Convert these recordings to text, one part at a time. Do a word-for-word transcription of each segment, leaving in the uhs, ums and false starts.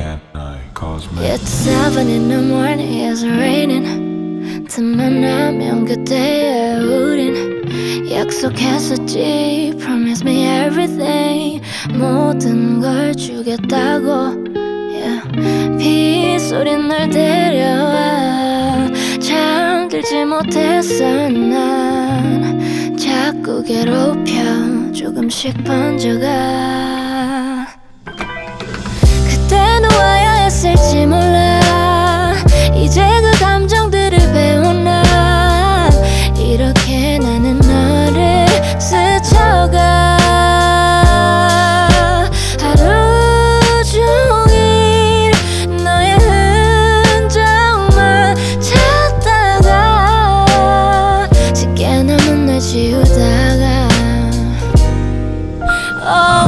at night calls me. It's seven in the morning, it's raining. 틈만 나면 그때야 우린 약속했었지. Promise me everything. 모든 걸 주겠다고. Yeah. 빗소리 널 데려와. 잠들지 못했어 난. 자꾸 괴롭혀 조금씩 번져가. 그때 놓아야 했을지 몰라. 이제 그 감정들을 배운 난 이렇게 나는 너를 스쳐가. 하루 종일 너의 흔적만 찾다가 짙게 남은 날 지우다가. Oh,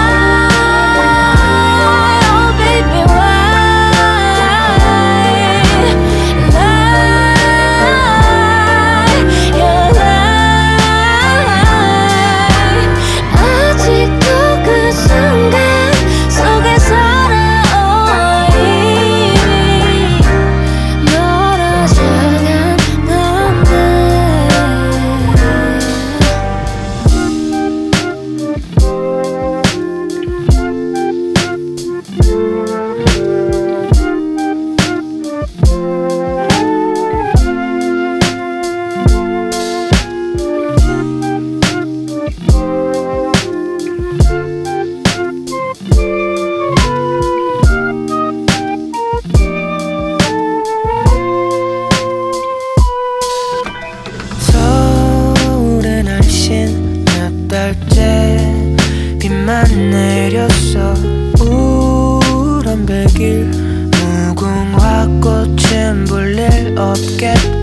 몇 달째 비만 내렸어. 우울한 백일 무궁화 꽃은 볼 일 없겠다.